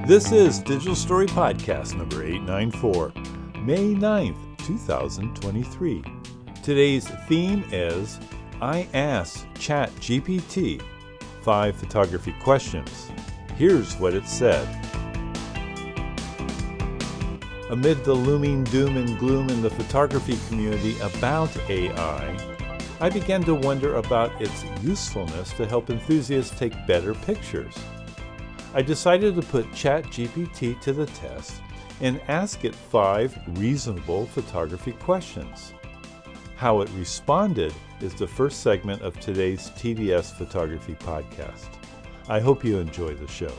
This is Digital Story Podcast number 894, May 9th, 2023. Today's theme is I asked ChatGPT 5 photography questions. Here's what it said. Amid the looming doom and gloom in the photography community about AI, I began to wonder about its usefulness to help enthusiasts take better pictures. I decided to put ChatGPT to the test and ask it 5 reasonable photography questions. How it responded is the first segment of today's TDS Photography Podcast. I hope you enjoy the show.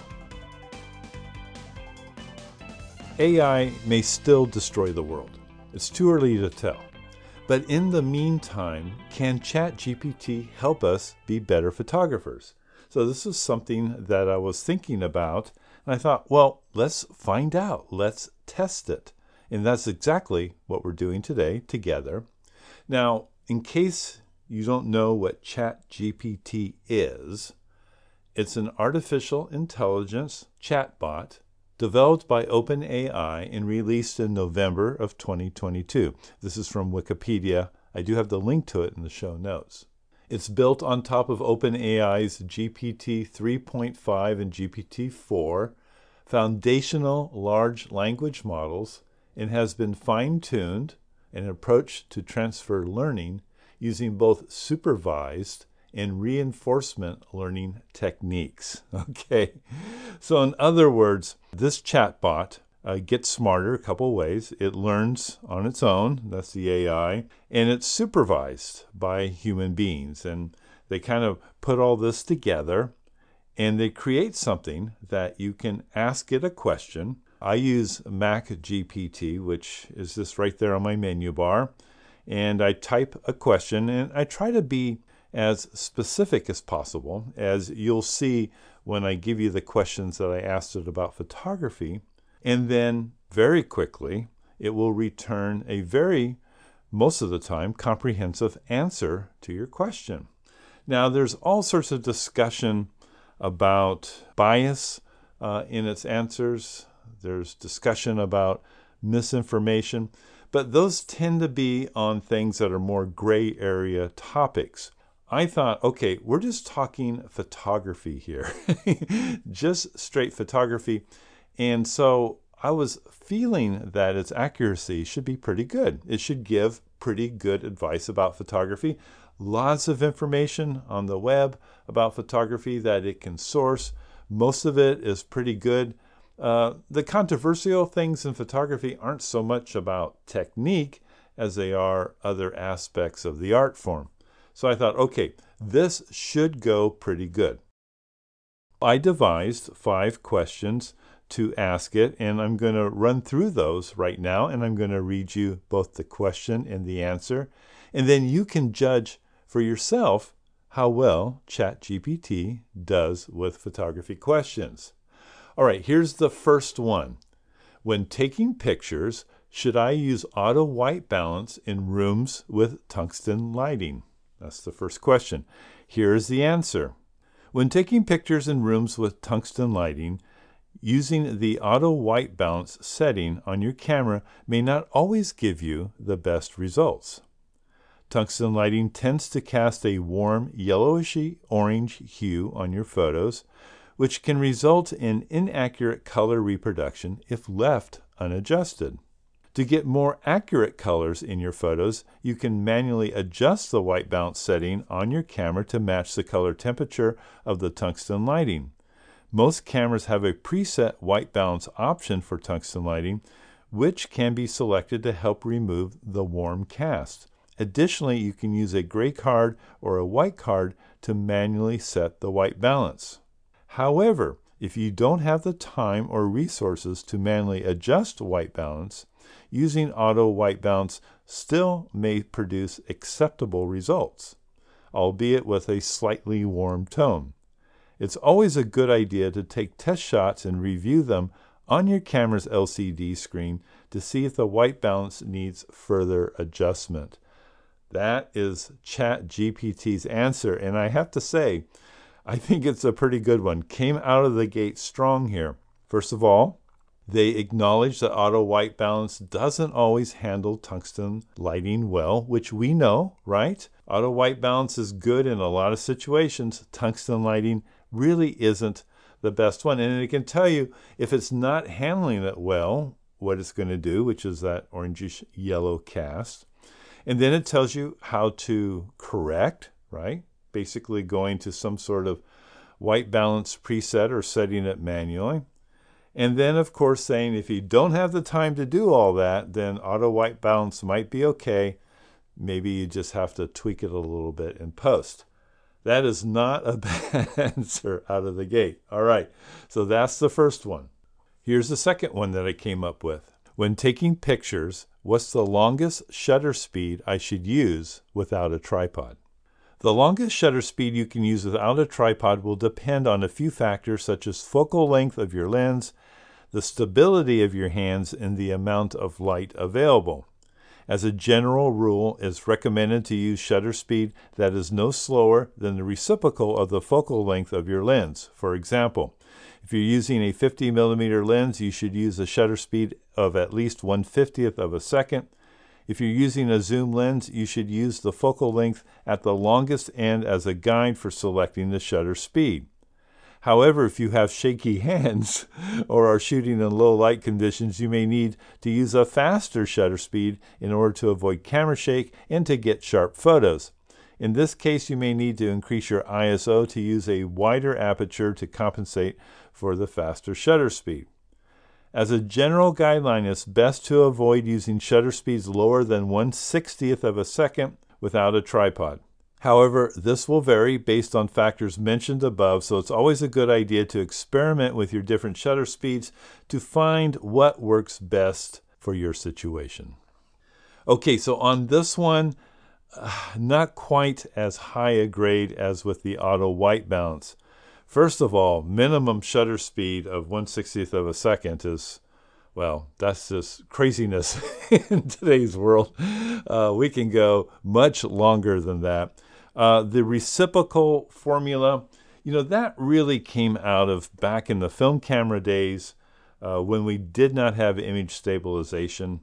AI may still destroy the world. It's too early to tell. But in the meantime, can ChatGPT help us be better photographers? So this is something that I was thinking about, and I thought, well, let's find out. Let's test it. And that's exactly what we're doing today together. Now, in case you don't know what ChatGPT is, it's an artificial intelligence chatbot developed by OpenAI and released in November of 2022. This is from Wikipedia. I do have the link to it in the show notes. It's built on top of OpenAI's GPT 3.5 and GPT-4 foundational large language models and has been fine-tuned and approached to transfer learning using both supervised and reinforcement learning techniques. Okay, so in other words, this chatbot gets smarter a couple ways. It learns on its own, that's the AI, and it's supervised by human beings. And they kind of put all this together and they create something that you can ask it a question. I use MacGPT, which is this right there on my menu bar, and I type a question and I try to be as specific as possible, as you'll see when I give you the questions that I asked it about photography. And then very quickly, it will return a most of the time, comprehensive answer to your question. Now, there's all sorts of discussion about bias in its answers. There's discussion about misinformation, but those tend to be on things that are more gray area topics. I thought, okay, we're just talking photography here, just straight photography. And so I was feeling that its accuracy should be pretty good. It should give pretty good advice about photography. Lots of information on the web about photography that it can source. Most of it is pretty good. The controversial things in photography aren't so much about technique as they are other aspects of the art form. So I thought, okay, this should go pretty good. I devised 5 questions to ask it, and I'm going to run through those right now, and I'm going to read you both the question and the answer, and then you can judge for yourself how well ChatGPT does with photography questions. All right, here's the first one. When taking pictures, should I use auto white balance in rooms with tungsten lighting? That's the first question. Here is the answer. When taking pictures in rooms with tungsten lighting, using the auto white balance setting on your camera may not always give you the best results. Tungsten lighting tends to cast a warm yellowishy orange hue on your photos, which can result in inaccurate color reproduction if left unadjusted. To get more accurate colors in your photos, you can manually adjust the white balance setting on your camera to match the color temperature of the tungsten lighting. Most cameras have a preset white balance option for tungsten lighting, which can be selected to help remove the warm cast. Additionally, you can use a gray card or a white card to manually set the white balance. However, if you don't have the time or resources to manually adjust white balance, using auto white balance still may produce acceptable results, albeit with a slightly warm tone. It's always a good idea to take test shots and review them on your camera's LCD screen to see if the white balance needs further adjustment. That is ChatGPT's answer, and I have to say, I think it's a pretty good one. Came out of the gate strong here. First of all, they acknowledge that auto white balance doesn't always handle tungsten lighting well, which we know, right? Auto white balance is good in a lot of situations. Tungsten lighting really isn't the best one. And it can tell you if it's not handling it well, what it's going to do, which is that orangish yellow cast. And then it tells you how to correct, right? Basically going to some sort of white balance preset or setting it manually. And then, of course, saying if you don't have the time to do all that, then auto white balance might be okay. Maybe you just have to tweak it a little bit in post. That is not a bad answer out of the gate. All right, so that's the first one. Here's the second one that I came up with. When taking pictures, what's the longest shutter speed I should use without a tripod? The longest shutter speed you can use without a tripod will depend on a few factors such as focal length of your lens, the stability of your hands, and the amount of light available. As a general rule, it's recommended to use shutter speed that is no slower than the reciprocal of the focal length of your lens. For example, if you're using a 50mm lens, you should use a shutter speed of at least 1/50th of a second. If you're using a zoom lens, you should use the focal length at the longest end as a guide for selecting the shutter speed. However, if you have shaky hands or are shooting in low light conditions, you may need to use a faster shutter speed in order to avoid camera shake and to get sharp photos. In this case, you may need to increase your ISO to use a wider aperture to compensate for the faster shutter speed. As a general guideline, it's best to avoid using shutter speeds lower than 1/60th of a second without a tripod. However, this will vary based on factors mentioned above, so it's always a good idea to experiment with your different shutter speeds to find what works best for your situation. Okay, so on this one, not quite as high a grade as with the auto white balance. First of all, minimum shutter speed of 1/60th of a second is, well, that's just craziness in today's world. We can go much longer than that. The reciprocal formula, that really came out of back in the film camera days when we did not have image stabilization.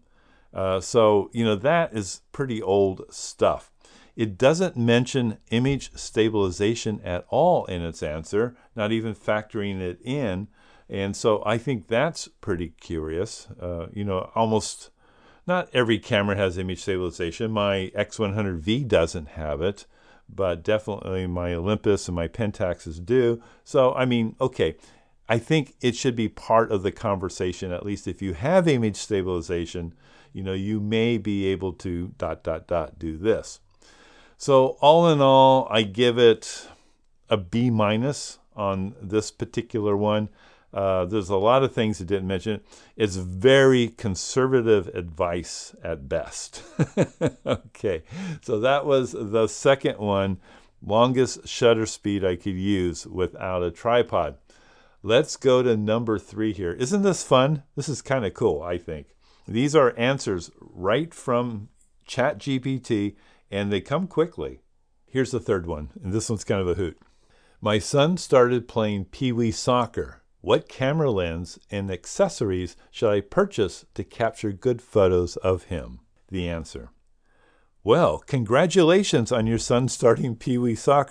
So that is pretty old stuff. It doesn't mention image stabilization at all in its answer, not even factoring it in. And so I think that's pretty curious. Almost not every camera has image stabilization. My X100V doesn't have it, but definitely my Olympus and my Pentaxes do. So, okay, I think it should be part of the conversation, at least if you have image stabilization, you may be able to ... do this. So all in all, I give it a B- on this particular one. There's a lot of things it didn't mention. It's very conservative advice at best. Okay, so that was the second one, longest shutter speed I could use without a tripod. Let's go to number 3 here. Isn't this fun? This is kind of cool, I think. These are answers right from ChatGPT, and they come quickly. Here's the third one, and this one's kind of a hoot. My son started playing Pee-wee soccer. What camera lens and accessories should I purchase to capture good photos of him? The answer. Well, congratulations on your son starting Pee-wee soccer! !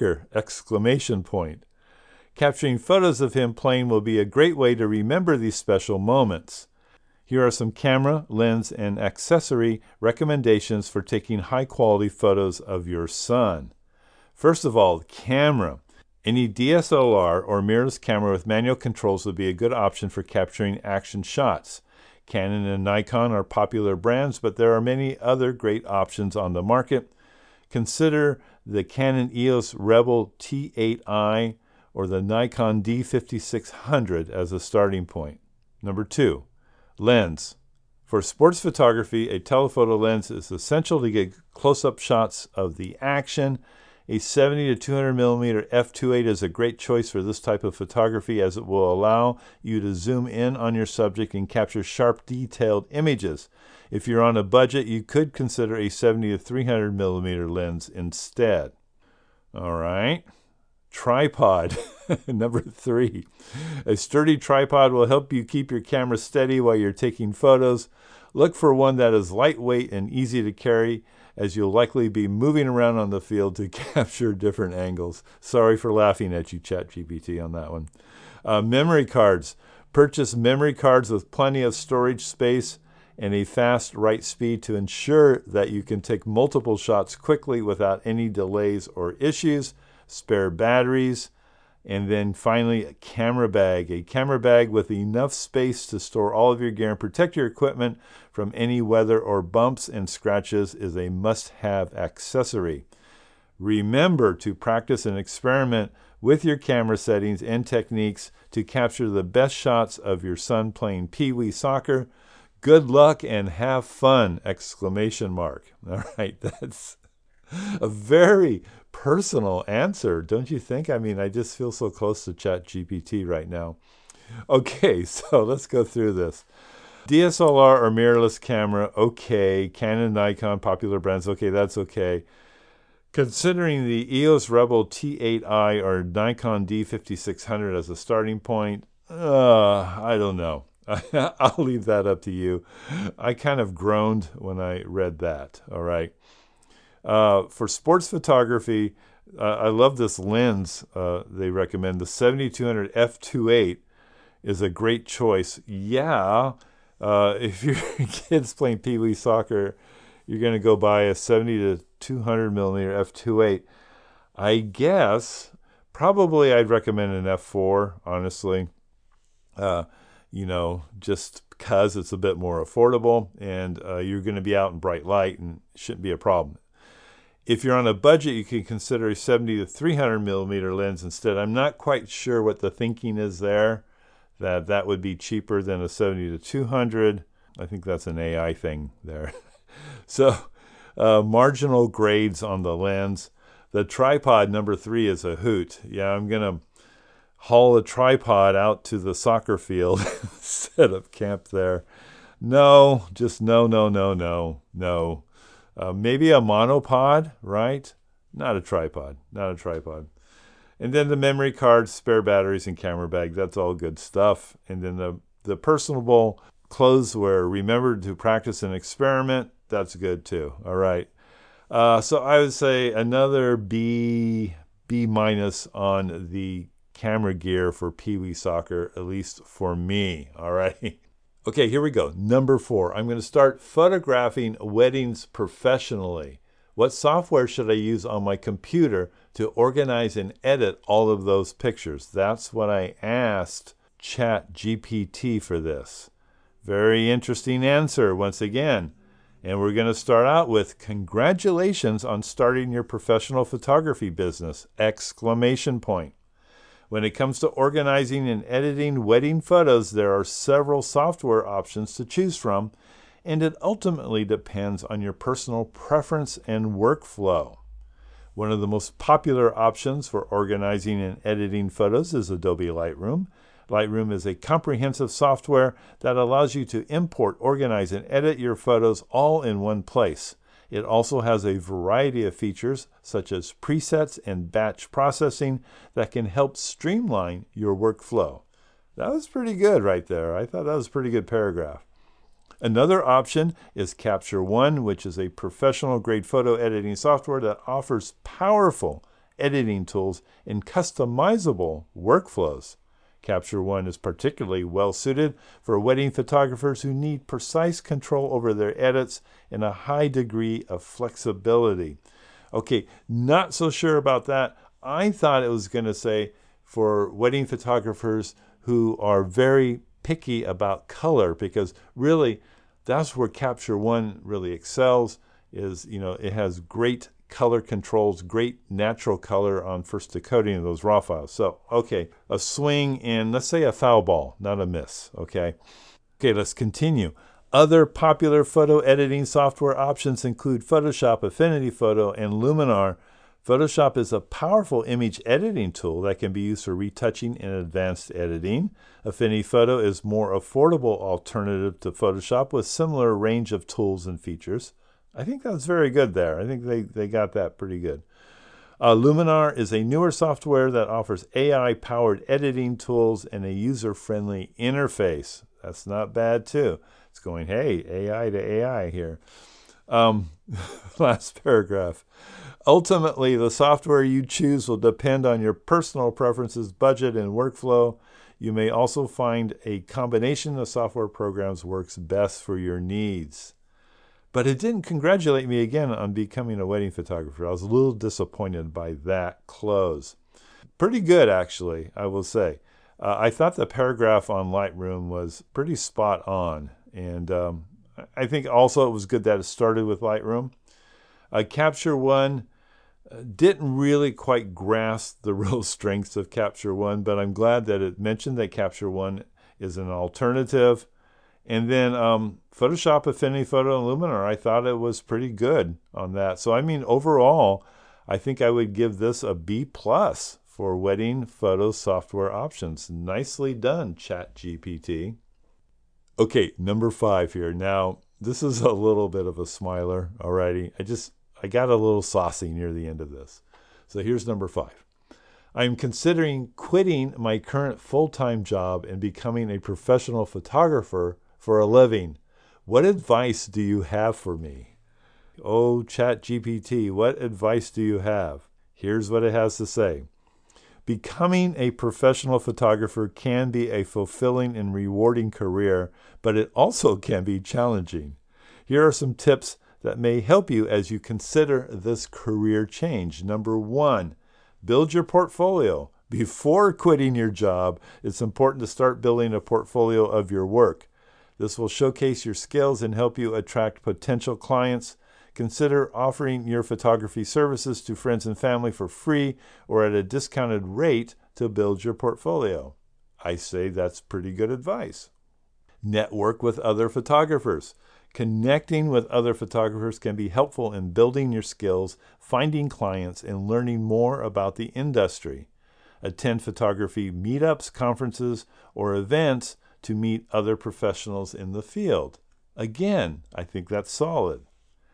Capturing photos of him playing will be a great way to remember these special moments. Here are some camera, lens, and accessory recommendations for taking high-quality photos of your son. First of all, camera. Any DSLR or mirrorless camera with manual controls would be a good option for capturing action shots. Canon and Nikon are popular brands, but there are many other great options on the market. Consider the Canon EOS Rebel T8i or the Nikon D5600 as a starting point. Number 2, lens. For sports photography, a telephoto lens is essential to get close-up shots of the action. A 70 to 200 millimeter f2.8 is a great choice for this type of photography as it will allow you to zoom in on your subject and capture sharp, detailed images. If you're on a budget, you could consider a 70 to 300 millimeter lens instead. All right. Tripod. Number 3, a sturdy tripod will help you keep your camera steady while you're taking photos. Look for one that is lightweight and easy to carry, as you'll likely be moving around on the field to capture different angles. Sorry for laughing at you, ChatGPT, on that one. Memory cards. Purchase memory cards with plenty of storage space and a fast write speed to ensure that you can take multiple shots quickly without any delays or issues. Spare batteries. And then finally, a camera bag. A camera bag with enough space to store all of your gear and protect your equipment from any weather or bumps and scratches is a must-have accessory. Remember to practice and experiment with your camera settings and techniques to capture the best shots of your son playing Pee Wee soccer. Good luck and have fun! Exclamation mark. All right, that's a very personal answer, don't you think? I mean, I just feel so close to ChatGPT right now. Okay, so let's go through this. DSLR or mirrorless camera, okay. Canon, Nikon, popular brands, okay, that's okay. Considering the EOS Rebel T8i or Nikon D5600 as a starting point, I don't know. I'll leave that up to you. I kind of groaned when I read that, all right? For sports photography, I love this lens they recommend. The 7200 f2.8 is a great choice. Yeah, if your kid's playing Pee Wee soccer, you're going to go buy a 70 to 200 millimeter f2.8. I guess probably I'd recommend an f4, honestly. Just because it's a bit more affordable and you're going to be out in bright light and it shouldn't be a problem. If you're on a budget, you can consider a 70 to 300 millimeter lens instead. I'm not quite sure what the thinking is there, that would be cheaper than a 70 to 200. I think that's an AI thing there. So marginal grades on the lens. The tripod, number 3, is a hoot. Yeah, I'm going to haul a tripod out to the soccer field instead of camp there. No, just no. Maybe a monopod, right? Not a tripod. And then the memory card, spare batteries, and camera bag. That's all good stuff. And then the personable clothes wear. Remember to practice and experiment. That's good too. All right. So I would say another B minus on the camera gear for Pee Wee soccer, at least for me. All right. Okay, here we go. Number 4. I'm going to start photographing weddings professionally. What software should I use on my computer to organize and edit all of those pictures? That's what I asked ChatGPT for this. Very interesting answer once again. And we're going to start out with congratulations on starting your professional photography business! Exclamation point. When it comes to organizing and editing wedding photos, there are several software options to choose from, and it ultimately depends on your personal preference and workflow. One of the most popular options for organizing and editing photos is Adobe Lightroom. Lightroom is a comprehensive software that allows you to import, organize, and edit your photos all in one place. It also has a variety of features such as presets and batch processing that can help streamline your workflow. That was pretty good right there. I thought that was a pretty good paragraph. Another option is Capture One, which is a professional-grade photo editing software that offers powerful editing tools and customizable workflows. Capture One is particularly well-suited for wedding photographers who need precise control over their edits and a high degree of flexibility. Okay, not so sure about that. I thought it was going to say for wedding photographers who are very picky about color, because really that's where Capture One really excels. It has great color controls, great natural color on first decoding of those raw files. So, okay, a swing and let's say a foul ball, not a miss, okay? Okay, let's continue. Other popular photo editing software options include Photoshop, Affinity Photo, and Luminar. Photoshop is a powerful image editing tool that can be used for retouching and advanced editing. Affinity Photo is more affordable alternative to Photoshop with similar range of tools and features. I think that's very good there. I think they got that pretty good. Luminar is a newer software that offers AI-powered editing tools and a user-friendly interface. That's not bad, too. It's going, hey, AI to AI here. Last paragraph. Ultimately, the software you choose will depend on your personal preferences, budget, and workflow. You may also find a combination of software programs works best for your needs. But it didn't congratulate me again on becoming a wedding photographer. I was a little disappointed by that close. Pretty good, actually, I will say. I thought the paragraph on Lightroom was pretty spot on. And I think also it was good that it started with Lightroom. Capture One didn't really quite grasp the real strengths of Capture One, but I'm glad that it mentioned that Capture One is an alternative. And then Photoshop, Affinity Photo, and Luminar, I thought it was pretty good on that. So, I mean, overall, I think I would give this a B+ for wedding photo software options. Nicely done, ChatGPT. Okay, number 5 here. Now, this is a little bit of a smiler, alrighty. I got a little saucy near the end of this. So here's number 5. I'm considering quitting my current full-time job and becoming a professional photographer for a living. What advice do you have for me? Oh, ChatGPT, what advice do you have? Here's what it has to say. Becoming a professional photographer can be a fulfilling and rewarding career, but it also can be challenging. Here are some tips that may help you as you consider this career change. Number 1, build your portfolio. Before quitting your job, it's important to start building a portfolio of your work. This will showcase your skills and help you attract potential clients. Consider offering your photography services to friends and family for free or at a discounted rate to build your portfolio. I say that's pretty good advice. Network with other photographers. Connecting with other photographers can be helpful in building your skills, finding clients, and learning more about the industry. Attend photography meetups, conferences, or events to meet other professionals in the field. Again, I think that's solid.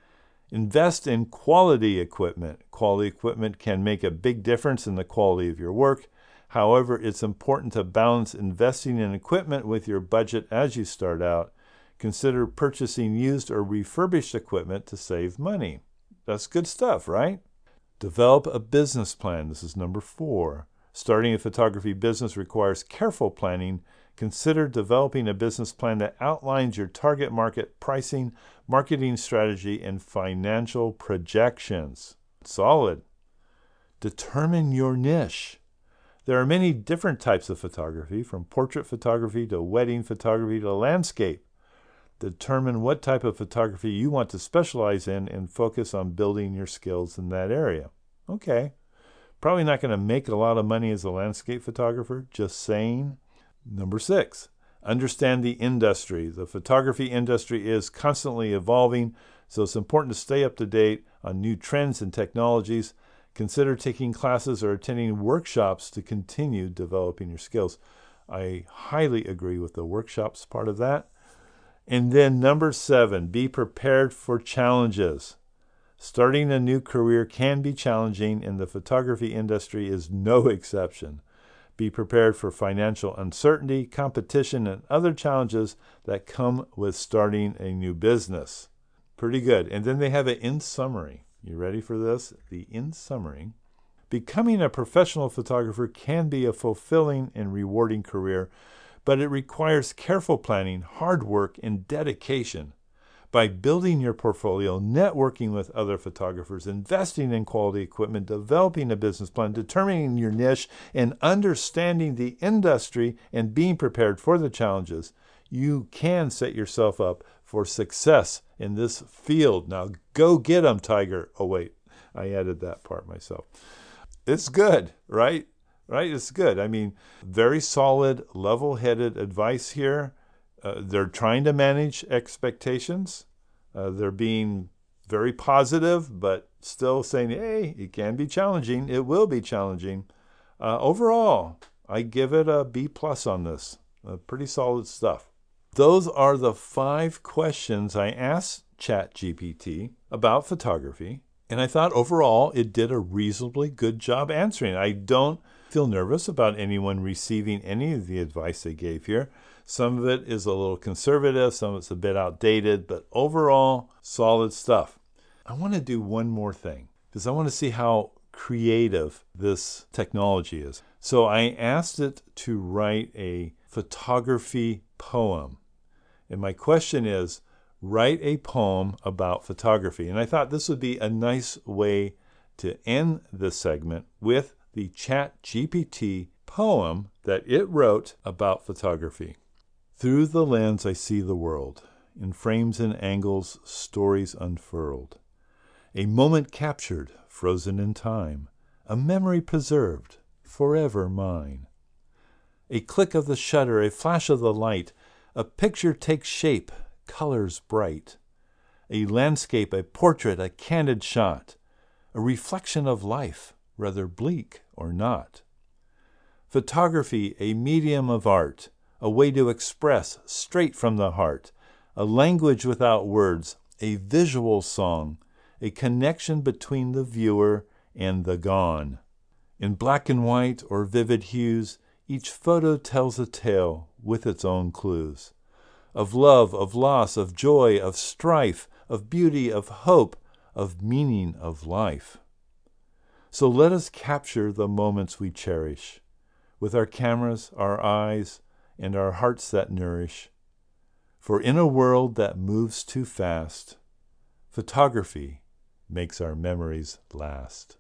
Invest in quality equipment. Quality equipment can make a big difference in the quality of your work. However, it's important to balance investing in equipment with your budget as you start out. Consider purchasing used or refurbished equipment to save money. That's good stuff, right? Develop a business plan. This is number 4. Starting a photography business requires careful planning. Consider developing a business plan that outlines your target market, pricing, marketing strategy, and financial projections. Solid. Determine your niche. There are many different types of photography, from portrait photography to wedding photography to landscape. Determine what type of photography you want to specialize in and focus on building your skills in that area. Okay. Probably not going to make a lot of money as a landscape photographer, just saying. Number 6, understand the industry. The photography industry is constantly evolving, so it's important to stay up to date on new trends and technologies. Consider taking classes or attending workshops to continue developing your skills. I highly agree with the workshops part of that. And then number 7, be prepared for challenges. Starting a new career can be challenging, and the photography industry is no exception. Be prepared for financial uncertainty, competition, and other challenges that come with starting a new business. Pretty good. And then they have an in summary. You ready for this? The in summary. Becoming a professional photographer can be a fulfilling and rewarding career, but it requires careful planning, hard work, and dedication. By building your portfolio, networking with other photographers, investing in quality equipment, developing a business plan, determining your niche, and understanding the industry and being prepared for the challenges, you can set yourself up for success in this field. Now, go get 'em, Tiger. Oh, wait, I added that part myself. It's good, right? Right? It's good. I mean, very solid, level-headed advice here. They're trying to manage expectations. They're being very positive, but still saying, hey, it can be challenging. It will be challenging. Overall, I give it a B+ on this. Pretty solid stuff. Those are the 5 questions I asked ChatGPT about photography. And I thought overall it did a reasonably good job answering. I don't feel nervous about anyone receiving any of the advice they gave here. Some of it is a little conservative, some of it's a bit outdated, but overall, solid stuff. I want to do one more thing because I want to see how creative this technology is. So I asked it to write a photography poem. And my question is, write a poem about photography. And I thought this would be a nice way to end this segment with the ChatGPT poem that it wrote about photography. Through the lens I see the world, in frames and angles, stories unfurled. A moment captured, frozen in time, a memory preserved, forever mine. A click of the shutter, a flash of the light, a picture takes shape, colors bright. A landscape, a portrait, a candid shot, a reflection of life, whether bleak or not. Photography, a medium of art, a way to express straight from the heart, a language without words, a visual song, a connection between the viewer and the gone. In black and white or vivid hues, each photo tells a tale with its own clues. Of love, of loss, of joy, of strife, of beauty, of hope, of meaning of life. So let us capture the moments we cherish, with our cameras, our eyes, and our hearts that nourish. For in a world that moves too fast, photography makes our memories last.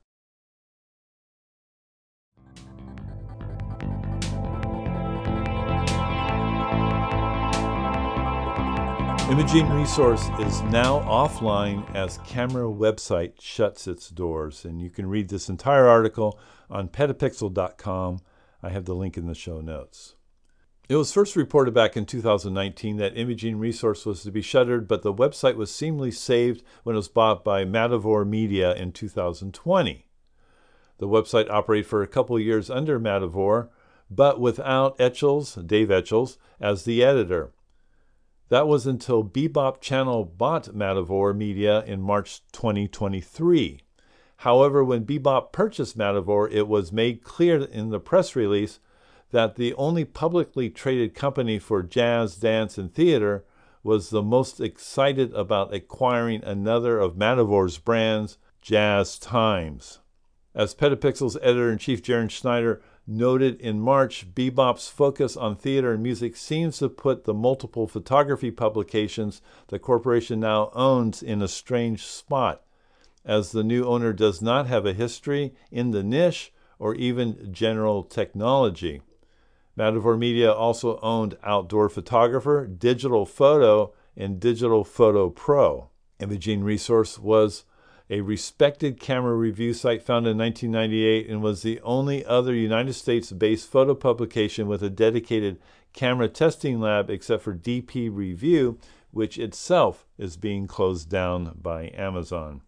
Imaging Resource is now offline as Camera website shuts its doors. And you can read this entire article on petapixel.com. I have the link in the show notes. It was first reported back in 2019 that Imaging Resource was to be shuttered, but the website was seemingly saved when it was bought by Matador Media in 2020. The website operated for a couple of years under Matador, but without Dave Etchells, as the editor. That was until Bebop Channel bought Matador Media in March 2023. However, when Bebop purchased Matador, it was made clear in the press release that the only publicly traded company for jazz, dance, and theater was the most excited about acquiring another of Matador's brands, Jazz Times. As Petapixel's editor-in-chief Jaron Schneider noted in March, Bebop's focus on theater and music seems to put the multiple photography publications the corporation now owns in a strange spot, as the new owner does not have a history in the niche or even general technology. Matador Media also owned Outdoor Photographer, Digital Photo, and Digital Photo Pro. Imaging Resource was a respected camera review site founded in 1998 and was the only other United States-based photo publication with a dedicated camera testing lab except for DP Review, which itself is being closed down by Amazon.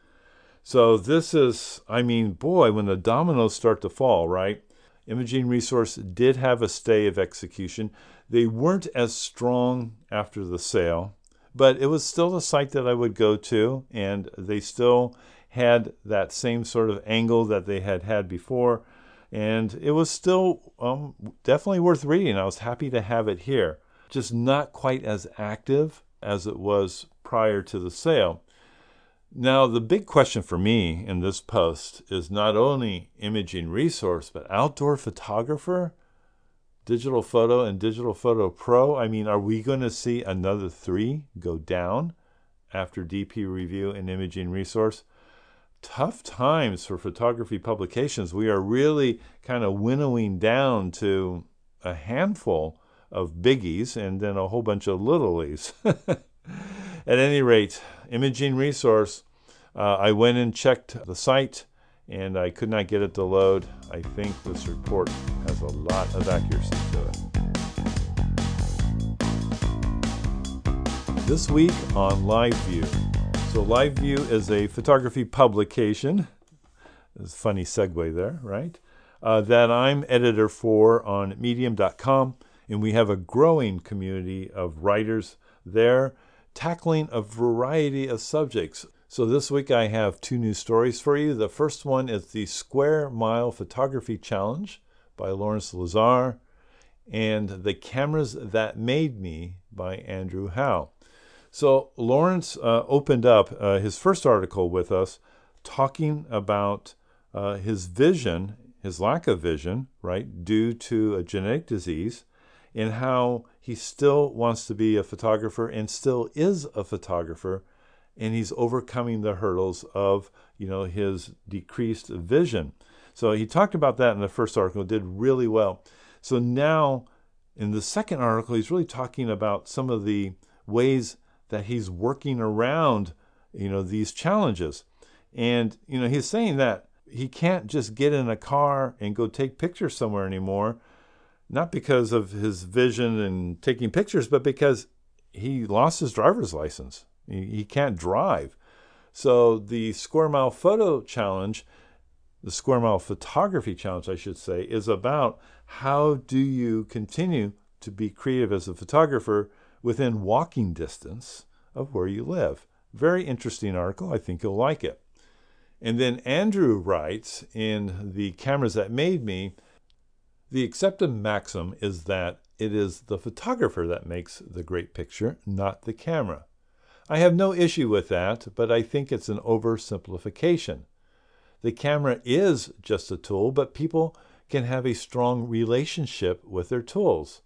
So this is, when the dominoes start to fall, right? Imaging Resource did have a stay of execution. They weren't as strong after the sale, but it was still a site that I would go to, and they still had that same sort of angle that they had had before, and it was still definitely worth reading. I was happy to have it here. Just not quite as active as it was prior to the sale. Now, the big question for me in this post is not only Imaging Resource, but Outdoor Photographer, Digital Photo, and Digital Photo Pro. Are we going to see another 3 go down after DP Review and Imaging Resource? Tough times for photography publications. We are really kind of winnowing down to a handful of biggies and then a whole bunch of littlies. At any rate, Imaging Resource, I went and checked the site and I could not get it to load. I think this report has a lot of accuracy to it. This week on LiveView. So LiveView is a photography publication. There's a funny segue there, right? That I'm editor for on medium.com, and we have a growing community of writers there tackling a variety of subjects. So this week I have 2 new stories for you. The first one is the Square Mile Photography Challenge by Lawrence Lazar, and The Cameras That Made Me by Andrew Howe. So Lawrence opened up his first article with us talking about his vision, his lack of vision, right, due to a genetic disease, and how he still wants to be a photographer and still is a photographer, and he's overcoming the hurdles of, his decreased vision. So he talked about that in the first article, did really well. So now in the second article, he's really talking about some of the ways that he's working around, these challenges. And, he's saying that he can't just get in a car and go take pictures somewhere anymore, not because of his vision and taking pictures, but because he lost his driver's license. He can't drive. So the Square Mile Photo Challenge, the Square Mile Photography Challenge, I should say, is about how do you continue to be creative as a photographer within walking distance of where you live. Very interesting article. I think you'll like it. And then Andrew writes in The Cameras That Made Me, the accepted maxim is that it is the photographer that makes the great picture, not the camera. I have no issue with that, but I think it's an oversimplification. The camera is just a tool, but people can have a strong relationship with their tools.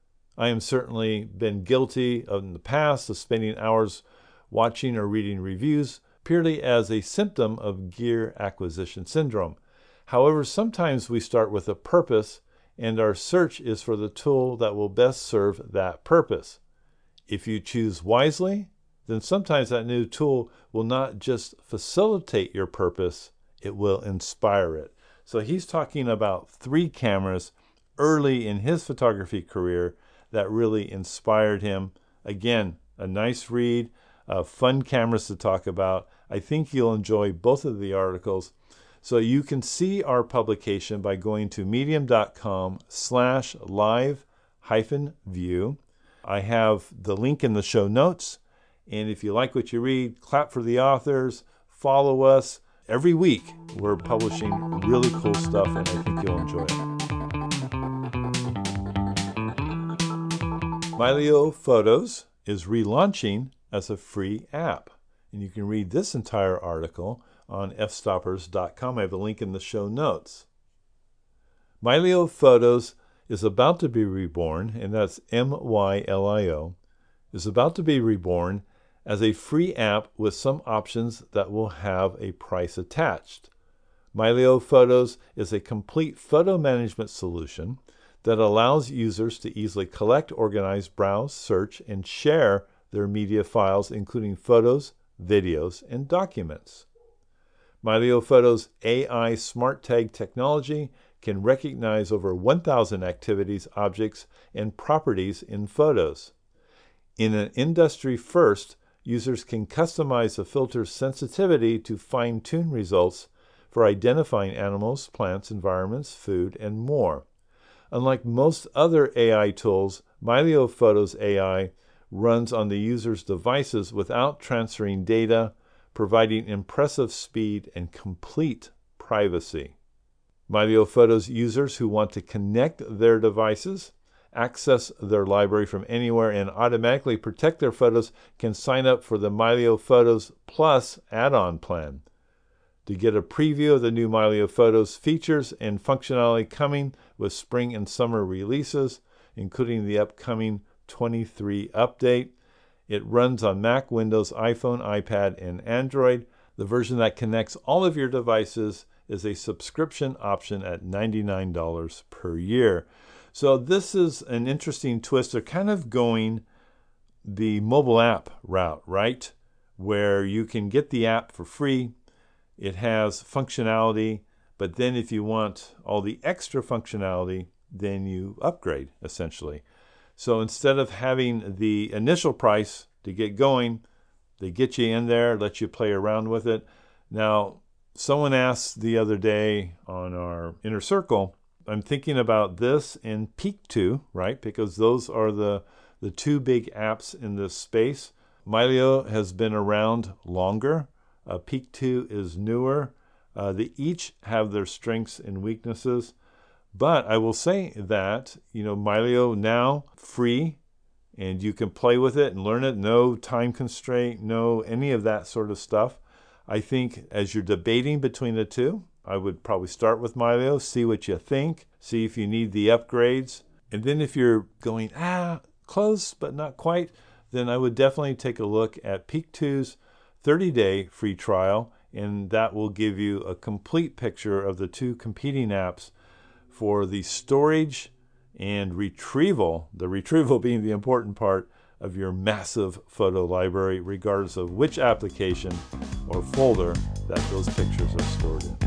I have certainly been guilty in the past of spending hours watching or reading reviews purely as a symptom of gear acquisition syndrome. However, sometimes we start with a purpose, and our search is for the tool that will best serve that purpose. If you choose wisely, then sometimes that new tool will not just facilitate your purpose, it will inspire it. So he's talking about 3 cameras early in his photography career that really inspired him. Again, a nice read, fun cameras to talk about. I think you'll enjoy both of the articles. So you can see our publication by going to medium.com/live-view. I have the link in the show notes. And if you like what you read, clap for the authors, follow us. Every week, we're publishing really cool stuff, and I think you'll enjoy it. Mylio Photos is relaunching as a free app. And you can read this entire article on fstoppers.com. I have a link in the show notes. Mylio Photos is about to be reborn, and that's MYLIO, is about to be reborn as a free app with some options that will have a price attached. Mylio Photos is a complete photo management solution that allows users to easily collect, organize, browse, search, and share their media files, including photos, videos, and documents. Mylio Photos' AI Smart Tag technology can recognize over 1,000 activities, objects, and properties in photos. In an industry first, users can customize the filter's sensitivity to fine-tune results for identifying animals, plants, environments, food, and more. Unlike most other AI tools, Mylio Photos AI runs on the user's devices without transferring data, providing impressive speed and complete privacy. Mylio Photos users who want to connect their devices, access their library from anywhere, and automatically protect their photos can sign up for the Mylio Photos Plus add-on plan. To get a preview of the new Mylio Photos features and functionality coming with spring and summer releases, including the upcoming 23 update, it runs on Mac, Windows, iPhone, iPad, and Android. The version that connects all of your devices is a subscription option at $99 per year. So this is an interesting twist. They're kind of going the mobile app route, right? Where you can get the app for free. It has functionality, but then if you want all the extra functionality, then you upgrade, essentially. So instead of having the initial price to get going, they get you in there, let you play around with it. Now, someone asked the other day on our inner circle, I'm thinking about this and Peek2, right? Because those are the 2 big apps in this space. Mylio has been around longer. Peak 2 is newer. They each have their strengths and weaknesses. But I will say that, Mylio now free, and you can play with it and learn it. No time constraint, no any of that sort of stuff. I think as you're debating between the two, I would probably start with Mylio, see what you think, see if you need the upgrades. And then if you're going, close but not quite, then I would definitely take a look at Peak 2's 30-day free trial, and that will give you a complete picture of the two competing apps for the storage and retrieval, the retrieval being the important part of your massive photo library, regardless of which application or folder that those pictures are stored in.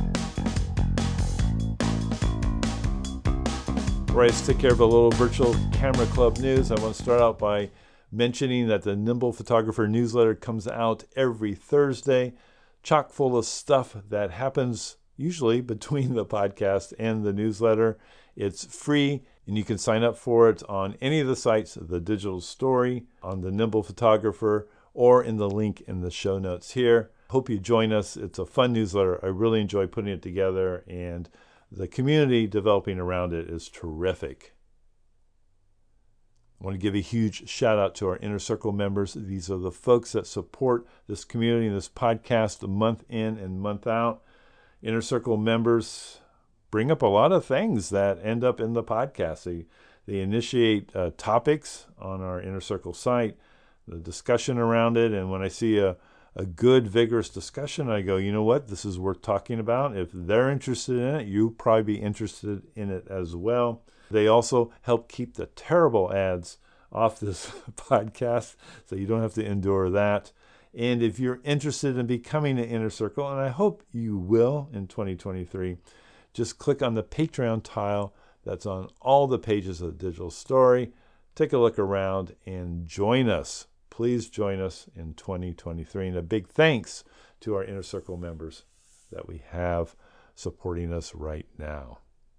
All right, let's take care of a little Virtual Camera Club news. I want to start out by mentioning that the Nimble Photographer newsletter comes out every Thursday, chock full of stuff that happens usually between the podcast and the newsletter. It's free, and you can sign up for it on any of the sites, The Digital Story, on the Nimble Photographer, or in the link in the show notes here. Hope you join us. It's a fun newsletter. I really enjoy putting it together, and the community developing around it is terrific. I want to give a huge shout out to our Inner Circle members. These are the folks that support this community and this podcast month in and month out. Inner Circle members bring up a lot of things that end up in the podcast. They initiate topics on our Inner Circle site, the discussion around it, and when I see a good, vigorous discussion, I go, you know what, this is worth talking about. If they're interested in it, you'll probably be interested in it as well. They also help keep the terrible ads off this podcast, so you don't have to endure that. And if you're interested in becoming an Inner Circle, and I hope you will in 2023, just click on the Patreon tile that's on all the pages of the Digital Story. Take a look around and join us. Please join us in 2023. And a big thanks to our Inner Circle members that we have supporting us right now.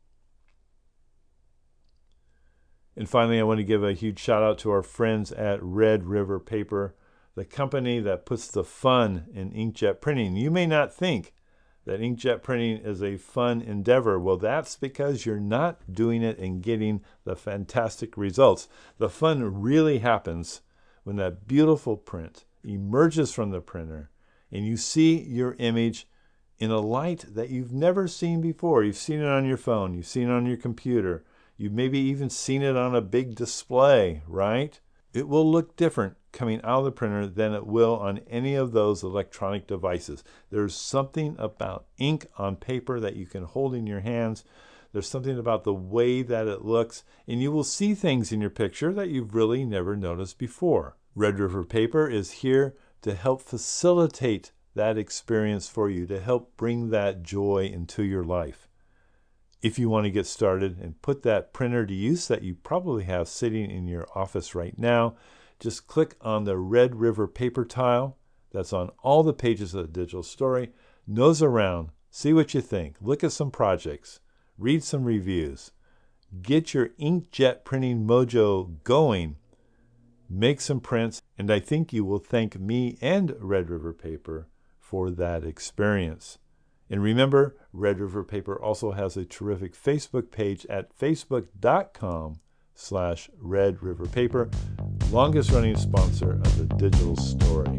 And finally, I want to give a huge shout out to our friends at Red River Paper, the company that puts the fun in inkjet printing. You may not think that inkjet printing is a fun endeavor. Well, that's because you're not doing it and getting the fantastic results. The fun really happens when that beautiful print emerges from the printer and you see your image in a light that you've never seen before. You've seen it on your phone, you've seen it on your computer, you've maybe even seen it on a big display, right? It will look different coming out of the printer than it will on any of those electronic devices. There's something about ink on paper that you can hold in your hands. There's something about the way that it looks, and you will see things in your picture that you've really never noticed before. Red River Paper is here to help facilitate that experience for you, to help bring that joy into your life. If you want to get started and put that printer to use that you probably have sitting in your office right now, just click on the Red River Paper tile that's on all the pages of the Digital Story. Nose around, see what you think, look at some projects, read some reviews, get your inkjet printing mojo going, make some prints, and I think you will thank me and Red River Paper for that experience. And remember, Red River Paper also has a terrific Facebook page at facebook.com/Red River Paper, longest running sponsor of the Digital Story.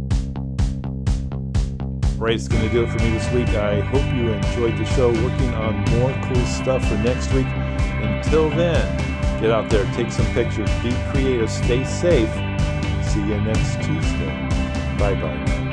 All right, it's going to do it for me this week. I hope you enjoyed the show, working on more cool stuff for next week. Until then, get out there, take some pictures, be creative, stay safe. See you next Tuesday. Bye-bye.